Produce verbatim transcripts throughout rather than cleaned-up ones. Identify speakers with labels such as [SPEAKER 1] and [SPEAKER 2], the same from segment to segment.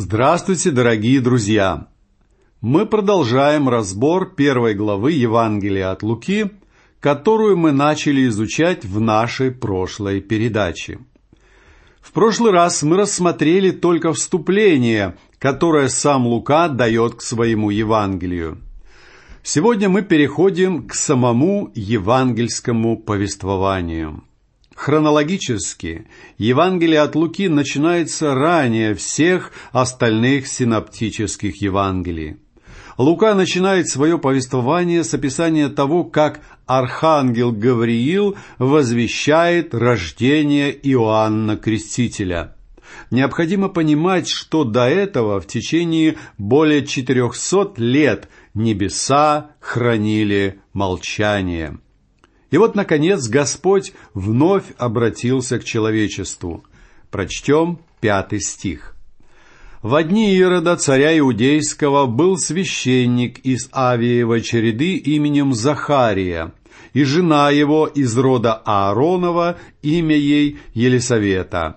[SPEAKER 1] Здравствуйте, дорогие друзья! Мы продолжаем разбор первой главы Евангелия от Луки, которую мы начали изучать в нашей прошлой передаче. В прошлый раз мы рассмотрели только вступление, которое сам Лука дает к своему Евангелию. Сегодня мы переходим к самому евангельскому повествованию. Хронологически Евангелие от Луки начинается ранее всех остальных синоптических Евангелий. Лука начинает свое повествование с описания того, как архангел Гавриил возвещает рождение Иоанна Крестителя. Необходимо понимать, что до этого в течение более четырехсот лет небеса хранили молчание. И вот, наконец, Господь вновь обратился к человечеству. Прочтем пятый стих. «В дни Ирода, царя Иудейского, был священник из Авиевой череды именем Захария, и жена его из рода Ааронова, имя ей Елисавета».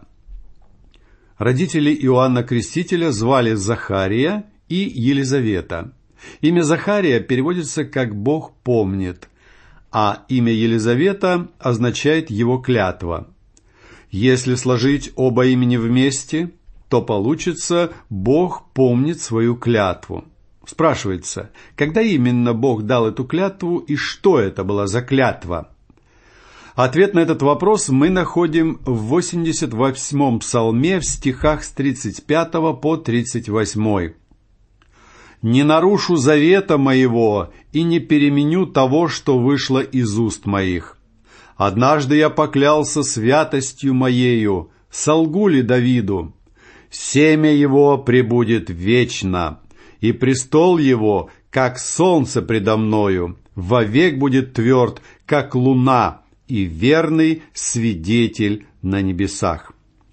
[SPEAKER 1] Родители Иоанна Крестителя звали Захария и Елизавета. Имя Захария переводится как «Бог помнит», а имя Елизавета означает «его клятва». Если сложить оба имени вместе, то получится «Бог помнит свою клятву». Спрашивается, когда именно Бог дал эту клятву и что это была за клятва? Ответ на этот вопрос мы находим в восемьдесят восьмом псалме в стихах с тридцать пятого по тридцать восьмой. «Не нарушу завета моего и не переменю того, что вышло из уст моих. Однажды я поклялся святостью моею, солгу ли Давиду? Семя его пребудет вечно, и престол его, как солнце предо мною, вовек будет тверд, как луна, и верный свидетель на небесах».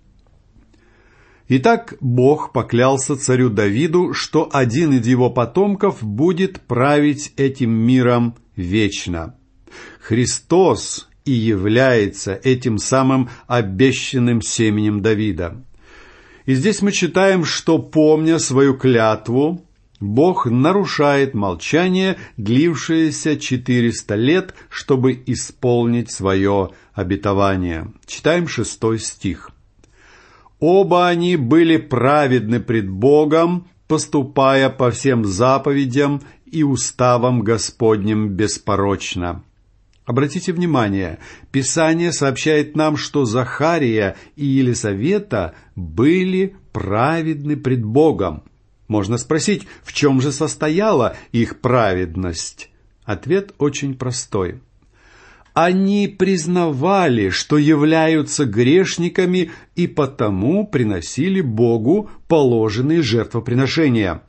[SPEAKER 1] Итак, Бог поклялся царю Давиду, что один из его потомков будет править этим миром вечно. Христос и является этим самым обещанным семенем Давида. И здесь мы читаем, что, помня свою клятву, Бог нарушает молчание, длившееся четыреста лет, чтобы исполнить свое обетование. Читаем шестой стих. «Оба они были праведны пред Богом, поступая по всем заповедям и уставам Господним беспорочно». Обратите внимание, Писание сообщает нам, что Захария и Елисавета были праведны пред Богом. Можно спросить, в чем же состояла их праведность? Ответ очень простой. Они признавали, что являются грешниками, и потому приносили Богу положенные жертвоприношения.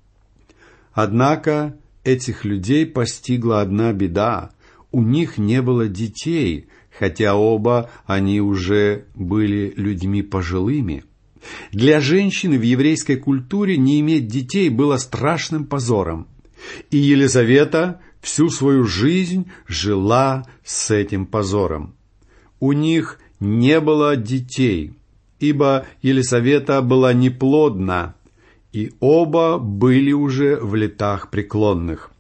[SPEAKER 1] Однако этих людей постигла одна беда. У них не было детей, хотя оба они уже были людьми пожилыми. Для женщины в еврейской культуре не иметь детей было страшным позором. И Елизавета всю свою жизнь жила с этим позором. У них не было детей, ибо Елисавета была неплодна, и оба были уже в летах преклонных.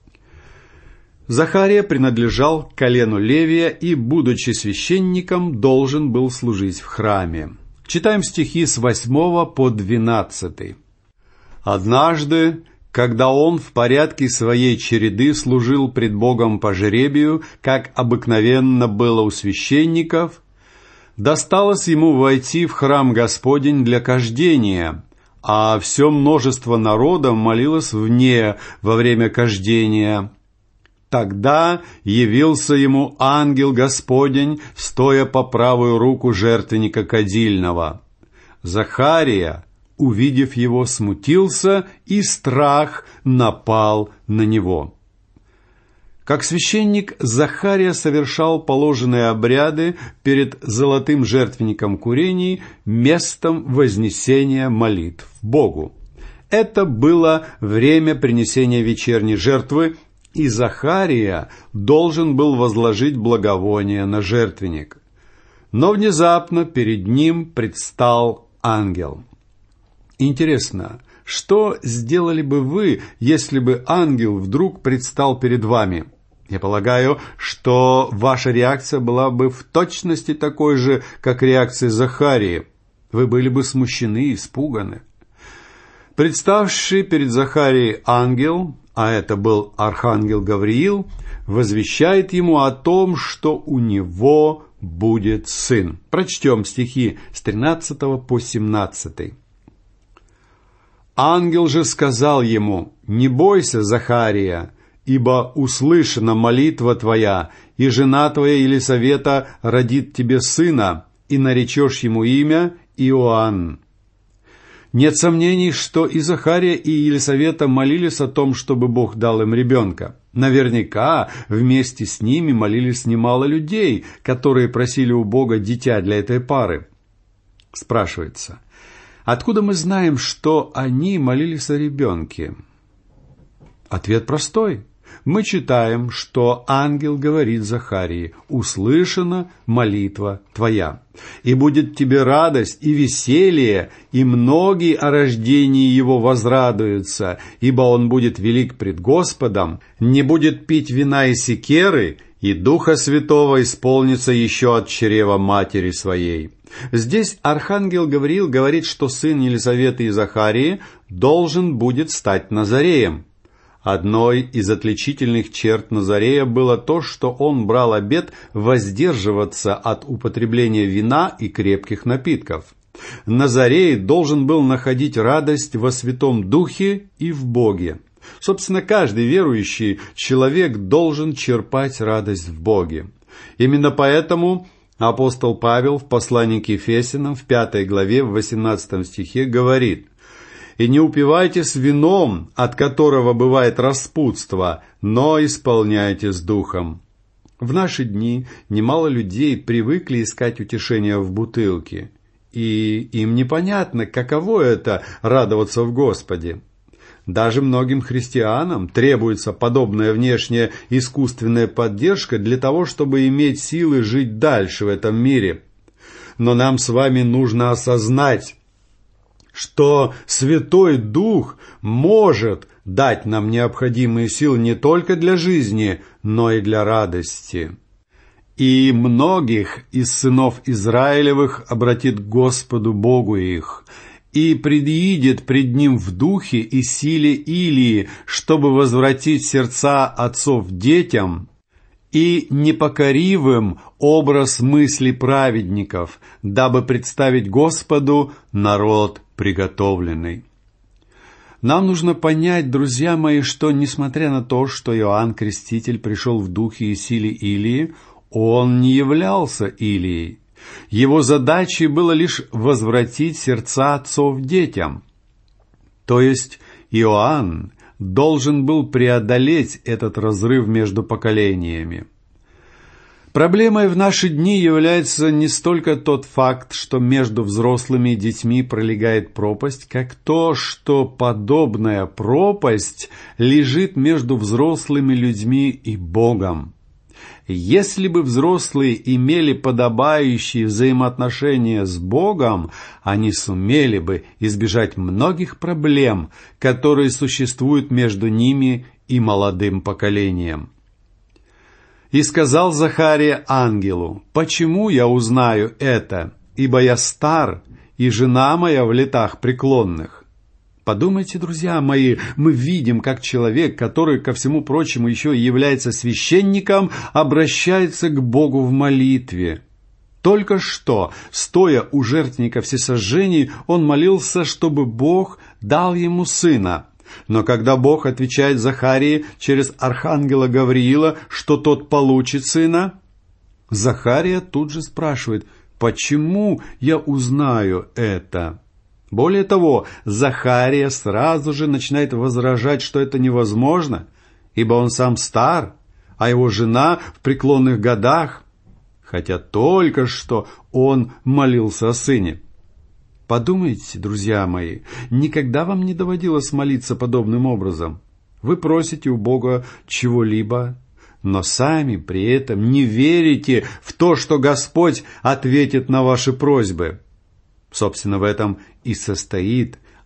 [SPEAKER 1] Захария принадлежал к колену Левия и, будучи священником, должен был служить в храме. Читаем стихи с восьмого по двенадцатый. «Однажды, когда он в порядке своей череды служил пред Богом по жребию, как обыкновенно было у священников, досталось ему войти в храм Господень для кождения, а все множество народа молилось вне во время кождения. Тогда явился ему ангел Господень, стоя по правую руку жертвенника кадильного. Захария, увидев его, смутился, и страх напал на него». Как священник, Захария совершал положенные обряды перед золотым жертвенником курений, местом вознесения молитв Богу. Это было время принесения вечерней жертвы, и Захария должен был возложить благовоние на жертвенник. Но внезапно перед ним предстал ангел. Интересно, что сделали бы вы, если бы ангел вдруг предстал перед вами? Я полагаю, что ваша реакция была бы в точности такой же, как реакция Захарии. Вы были бы смущены и испуганы. Представший перед Захарией ангел, а это был архангел Гавриил, возвещает ему о том, что у него будет сын. Прочтем стихи с тринадцатого по семнадцатый. Ангел же сказал ему: «Не бойся, Захария, ибо услышана молитва твоя, и жена твоя Елисавета родит тебе сына, и наречешь ему имя Иоанн». Нет сомнений, что и Захария, и Елисавета молились о том, чтобы Бог дал им ребенка. Наверняка вместе с ними молились немало людей, которые просили у Бога дитя для этой пары. Спрашивается, откуда мы знаем, что они молились о ребенке? Ответ простой. Мы читаем, что ангел говорит Захарии: «Услышана молитва твоя, и будет тебе радость и веселье, и многие о рождении его возрадуются, ибо он будет велик пред Господом, не будет пить вина и секеры, и Духа Святого исполнится еще от чрева матери своей». Здесь архангел Гавриил говорит, что сын Елисаветы и Захарии должен будет стать Назареем. Одной из отличительных черт Назарея было то, что он брал обет воздерживаться от употребления вина и крепких напитков. Назарей должен был находить радость во Святом Духе и в Боге. Собственно, каждый верующий человек должен черпать радость в Боге. Именно поэтому апостол Павел в послании к Ефесянам в пятой главе в восемнадцатом стихе говорит: «И не упивайтесь вином, от которого бывает распутство, но исполняйтесь духом». В наши дни немало людей привыкли искать утешения в бутылке, и им непонятно, каково это — радоваться в Господе. Даже многим христианам требуется подобная внешняя искусственная поддержка для того, чтобы иметь силы жить дальше в этом мире. Но нам с вами нужно осознать, что Святой Дух может дать нам необходимые силы не только для жизни, но и для радости. И многих из сынов Израилевых обратит к Господу Богу их, и предъедет пред Ним в духе и силе Илии, чтобы возвратить сердца отцов детям, и непокоривым образ мысли праведников, дабы представить Господу народ приготовленный. Нам нужно понять, друзья мои, что, несмотря на то, что Иоанн Креститель пришел в духе и силе Илии, он не являлся Илией. Его задачей было лишь возвратить сердца отцов детям. То есть Иоанн должен был преодолеть этот разрыв между поколениями. Проблемой в наши дни является не столько тот факт, что между взрослыми и детьми пролегает пропасть, как то, что подобная пропасть лежит между взрослыми людьми и Богом. Если бы взрослые имели подобающие взаимоотношения с Богом, они сумели бы избежать многих проблем, которые существуют между ними и молодым поколением. «И сказал Захария ангелу: почему я узнаю это, ибо я стар, и жена моя в летах преклонных». Подумайте, друзья мои, мы видим, как человек, который, ко всему прочему, еще и является священником, обращается к Богу в молитве. Только что, стоя у жертвенника всесожжений, он молился, чтобы Бог дал ему сына. Но когда Бог отвечает Захарии через архангела Гавриила, что тот получит сына, Захария тут же спрашивает: «Почему я узнаю это?» Более того, Захария сразу же начинает возражать, что это невозможно, ибо он сам стар, а его жена в преклонных годах, хотя только что он молился о сыне. Подумайте, друзья мои, никогда вам не доводилось молиться подобным образом. Вы просите у Бога чего-либо, но сами при этом не верите в то, что Господь ответит на ваши просьбы. Собственно, в этом и состоит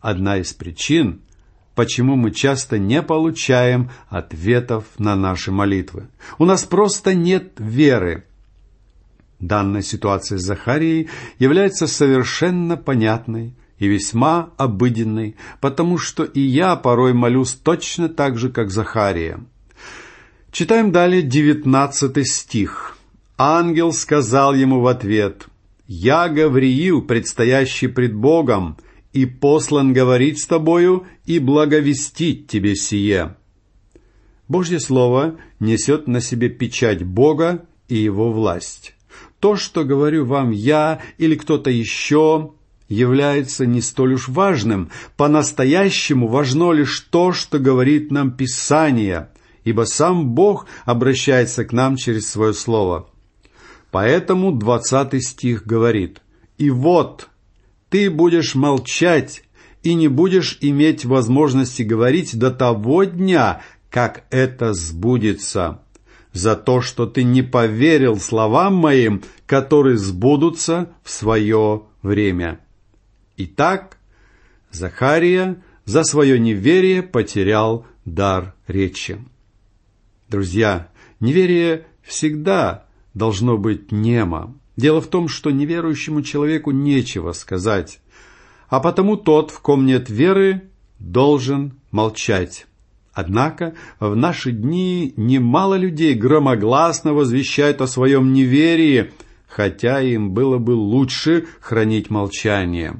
[SPEAKER 1] одна из причин, почему мы часто не получаем ответов на наши молитвы. У нас просто нет веры. Данная ситуация с Захарией является совершенно понятной и весьма обыденной, потому что и я порой молюсь точно так же, как Захария. Читаем далее девятнадцатый стих. «Ангел сказал ему в ответ: «Я Гавриил, предстоящий пред Богом, и послан говорить с тобою и благовестить тебе сие». Божье Слово несет на себе печать Бога и Его власть. То, что говорю вам я или кто-то еще, является не столь уж важным. По-настоящему важно лишь то, что говорит нам Писание, ибо сам Бог обращается к нам через свое Слово. Поэтому двадцатый стих говорит: «И вот, ты будешь молчать и не будешь иметь возможности говорить до того дня, как это сбудется, за то, что ты не поверил словам моим, которые сбудутся в свое время». Итак, Захария за свое неверие потерял дар речи. Друзья, неверие всегда должно быть немо. Дело в том, что неверующему человеку нечего сказать, а потому тот, в ком нет веры, должен молчать. Однако в наши дни немало людей громогласно возвещают о своем неверии, хотя им было бы лучше хранить молчание.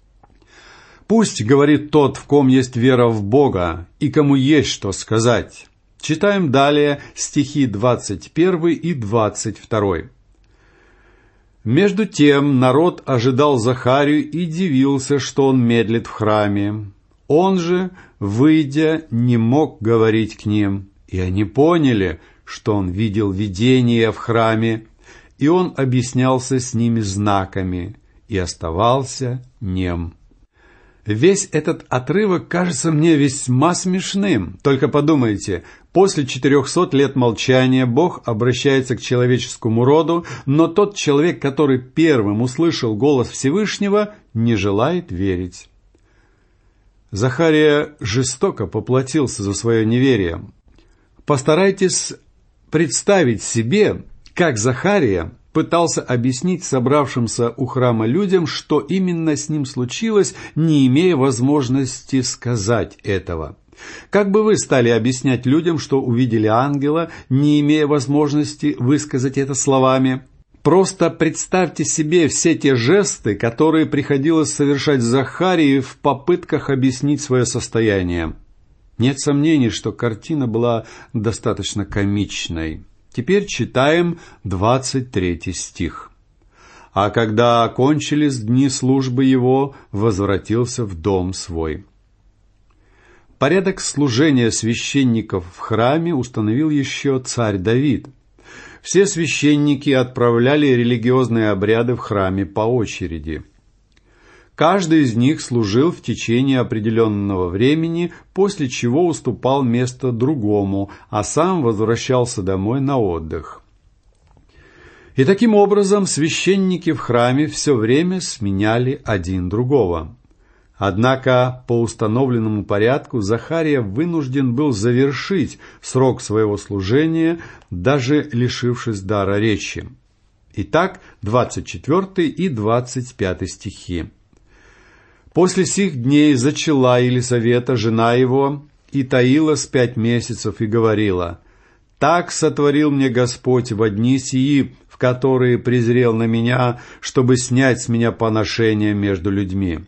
[SPEAKER 1] «Пусть говорит тот, в ком есть вера в Бога, и кому есть что сказать». Читаем далее стихи двадцать первый и двадцать второй. «Между тем народ ожидал Захарию и дивился, что он медлит в храме. Он же, выйдя, не мог говорить к ним, и они поняли, что он видел видение в храме, и он объяснялся с ними знаками, и оставался нем». Весь этот отрывок кажется мне весьма смешным. Только подумайте, после четырехсот лет молчания Бог обращается к человеческому роду, но тот человек, который первым услышал голос Всевышнего, не желает верить. Захария жестоко поплатился за свое неверие. Постарайтесь представить себе, как Захария пытался объяснить собравшимся у храма людям, что именно с ним случилось, не имея возможности сказать этого. Как бы вы стали объяснять людям, что увидели ангела, не имея возможности высказать это словами? Просто представьте себе все те жесты, которые приходилось совершать Захарии в попытках объяснить свое состояние. Нет сомнений, что картина была достаточно комичной. Теперь читаем двадцать третий стих. «А когда окончились дни службы его, возвратился в дом свой». Порядок служения священников в храме установил еще царь Давид. Все священники отправляли религиозные обряды в храме по очереди. Каждый из них служил в течение определенного времени, после чего уступал место другому, а сам возвращался домой на отдых. И таким образом священники в храме все время сменяли один другого. Однако по установленному порядку Захария вынужден был завершить срок своего служения, даже лишившись дара речи. Итак, двадцать четвёртый и двадцать пятый стихи. «После сих дней зачала Елисавета, жена его, и таилась пять месяцев, и говорила: так сотворил мне Господь во дни сии, в которые презрел на меня, чтобы снять с меня поношение между людьми».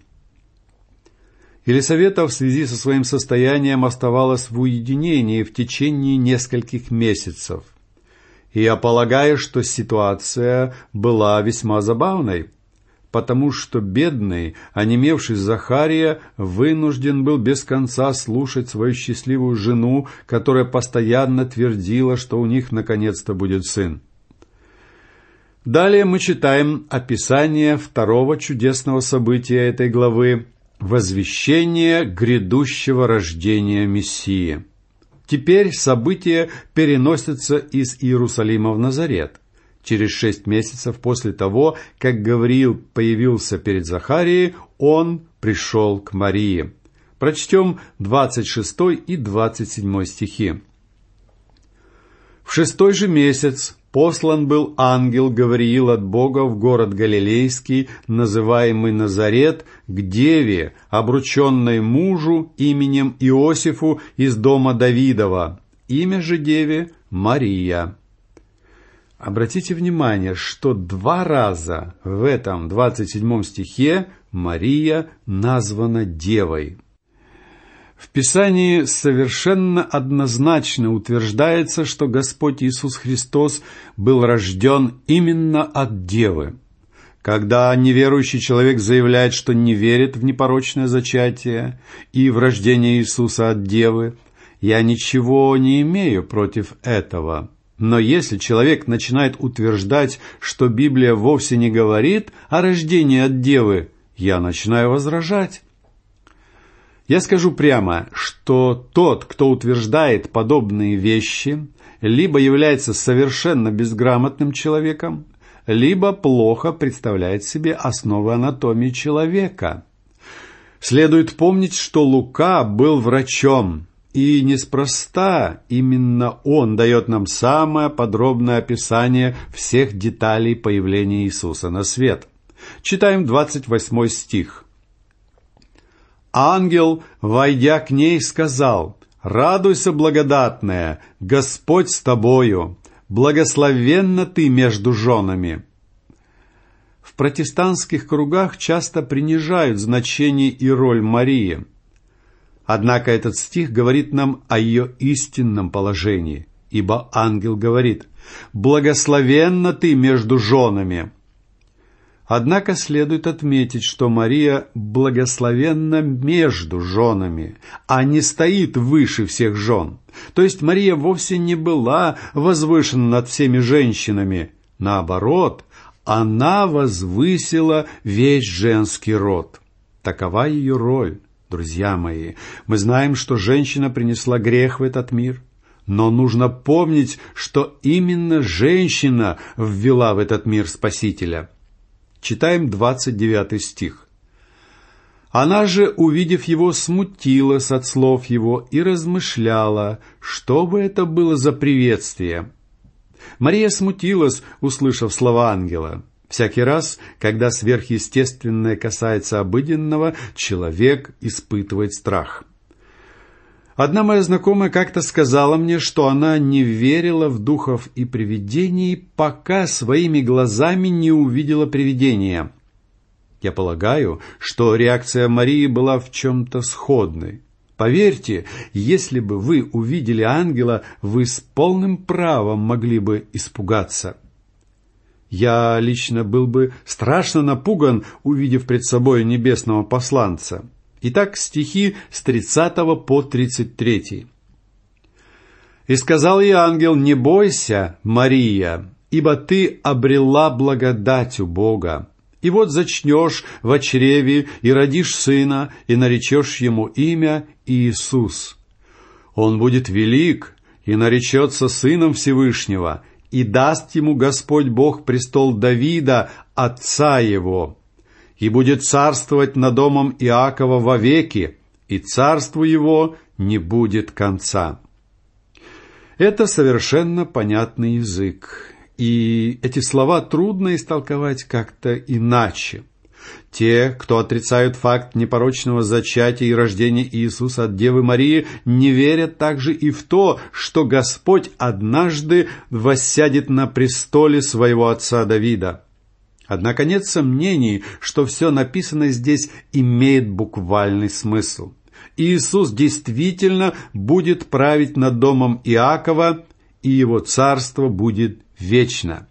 [SPEAKER 1] Елисавета в связи со своим состоянием оставалась в уединении в течение нескольких месяцев. И я полагаю, что ситуация была весьма забавной, потому что бедный, онемевший Захария, вынужден был без конца слушать свою счастливую жену, которая постоянно твердила, что у них наконец-то будет сын. Далее мы читаем описание второго чудесного события этой главы – возвещение грядущего рождения Мессии. Теперь события переносятся из Иерусалима в Назарет. Через шесть месяцев после того, как Гавриил появился перед Захарией, он пришел к Марии. Прочтем двадцать шестой и двадцать седьмой стихи. В шестой же месяц послан был ангел Гавриил от Бога в город Галилейский, называемый Назарет, к деве, обрученной мужу именем Иосифу из дома Давидова. Имя же деве Мария. Обратите внимание, что два раза в этом двадцать седьмом стихе Мария названа девой. В Писании совершенно однозначно утверждается, что Господь Иисус Христос был рожден именно от девы. Когда неверующий человек заявляет, что не верит в непорочное зачатие и в рождение Иисуса от девы, я ничего не имею против этого. Но если человек начинает утверждать, что Библия вовсе не говорит о рождении от девы, я начинаю возражать. Я скажу прямо, что тот, кто утверждает подобные вещи, либо является совершенно безграмотным человеком, либо плохо представляет себе основы анатомии человека. Следует помнить, что Лука был врачом, и неспроста именно он дает нам самое подробное описание всех деталей появления Иисуса на свет. Читаем двадцать восьмой стих. «Ангел, войдя к ней, сказал: „Радуйся, благодатная, Господь с тобою, благословенна ты между женами“». В протестантских кругах часто принижают значение и роль Марии. Однако этот стих говорит нам о ее истинном положении, ибо ангел говорит: «Благословенна ты между женами». Однако следует отметить, что Мария благословенна между женами, а не стоит выше всех жен. То есть Мария вовсе не была возвышена над всеми женщинами. Наоборот, она возвысила весь женский род. Такова ее роль, друзья мои. Мы знаем, что женщина принесла грех в этот мир. Но нужно помнить, что именно женщина ввела в этот мир Спасителя. Читаем двадцать девятый стих. «Она же, увидев его, смутилась от слов его и размышляла, что бы это было за приветствие». Мария смутилась, услышав слова ангела. Всякий раз, когда сверхъестественное касается обыденного, человек испытывает страх. Одна моя знакомая как-то сказала мне, что она не верила в духов и привидений, пока своими глазами не увидела привидения. Я полагаю, что реакция Марии была в чем-то сходной. Поверьте, если бы вы увидели ангела, вы с полным правом могли бы испугаться. Я лично был бы страшно напуган, увидев пред собой небесного посланца. Итак, стихи с тридцатого по тридцать третий. «И сказал ей ангел: „Не бойся, Мария, ибо ты обрела благодать у Бога. И вот зачнешь в чреве и родишь сына, и наречешь ему имя Иисус. Он будет велик и наречется сыном Всевышнего, и даст ему Господь Бог престол Давида, отца его. И будет царствовать над домом Иакова вовеки, и царству его не будет конца». Это совершенно понятный язык, и эти слова трудно истолковать как-то иначе. Те, кто отрицают факт непорочного зачатия и рождения Иисуса от Девы Марии, не верят также и в то, что Господь однажды воссядет на престоле своего отца Давида. Однако нет сомнений, что все написанное здесь имеет буквальный смысл. Иисус действительно будет править над домом Иакова, и его царство будет вечно.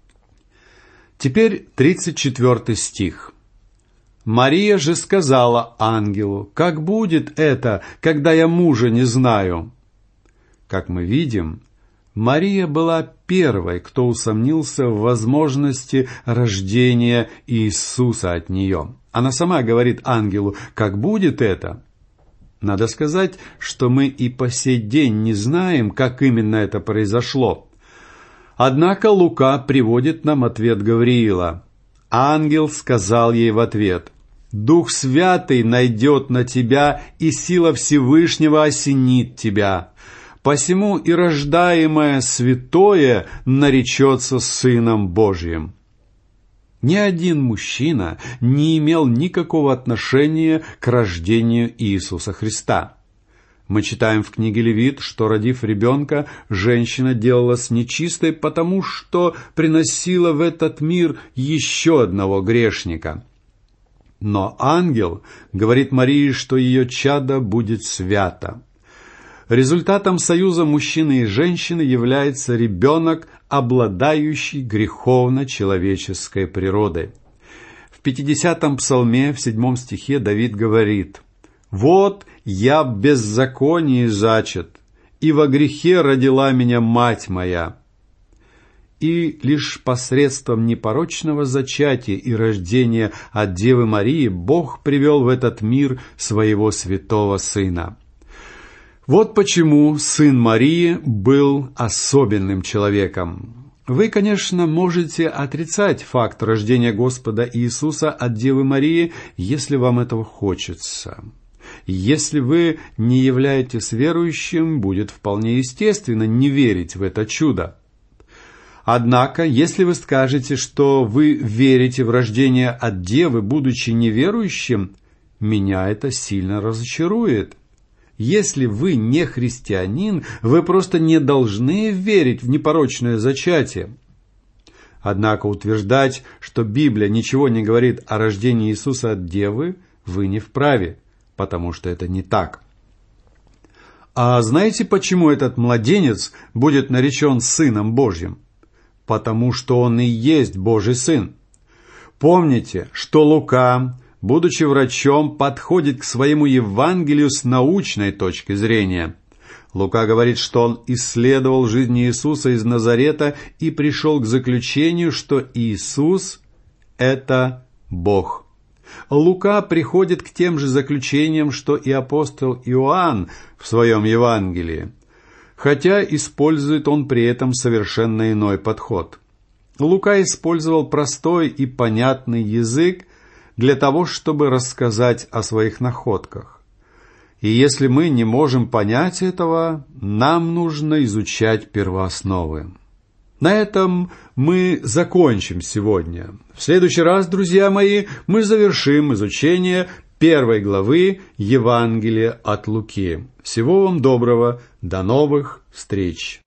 [SPEAKER 1] Теперь тридцать четвёртый стих. «Мария же сказала ангелу: „Как будет это, когда я мужа не знаю?“» Как мы видим, Мария была первой, кто усомнился в возможности рождения Иисуса от нее. Она сама говорит ангелу: «Как будет это?». Надо сказать, что мы и по сей день не знаем, как именно это произошло. Однако Лука приводит нам ответ Гавриила. Ангел сказал ей в ответ: Дух Святый найдет на тебя, и сила Всевышнего осенит тебя. Посему и рождаемое святое наречется Сыном Божьим». Ни один мужчина не имел никакого отношения к рождению Иисуса Христа. Мы читаем в книге Левит, что, родив ребенка, женщина делалась нечистой, потому что приносила в этот мир еще одного грешника. Но ангел говорит Марии, что ее чадо будет свято. Результатом союза мужчины и женщины является ребенок, обладающий греховно-человеческой природой. В пятидесятом псалме, в седьмом стихе Давид говорит: «Вот я в беззаконии зачат, и во грехе родила меня мать моя». И лишь посредством непорочного зачатия и рождения от Девы Марии Бог привел в этот мир своего святого Сына. Вот почему сын Марии был особенным человеком. Вы, конечно, можете отрицать факт рождения Господа Иисуса от Девы Марии, если вам этого хочется. Если вы не являетесь верующим, будет вполне естественно не верить в это чудо. Однако, если вы скажете, что вы верите в рождение от Девы, будучи неверующим, меня это сильно разочарует. Если вы не христианин, вы просто не должны верить в непорочное зачатие. Однако утверждать, что Библия ничего не говорит о рождении Иисуса от Девы, вы не вправе, потому что это не так. А знаете, почему этот младенец будет наречен Сыном Божьим? Потому что он и есть Божий Сын. Помните, что Лука, будучи врачом, подходит к своему Евангелию с научной точки зрения. Лука говорит, что он исследовал жизнь Иисуса из Назарета и пришел к заключению, что Иисус – это Бог. Лука приходит к тем же заключениям, что и апостол Иоанн в своем Евангелии, хотя использует он при этом совершенно иной подход. Лука использовал простой и понятный язык для того, чтобы рассказать о своих находках. И если мы не можем понять этого, нам нужно изучать первоосновы. На этом мы закончим сегодня. В следующий раз, друзья мои, мы завершим изучение первой главы Евангелия от Луки. Всего вам доброго, до новых встреч!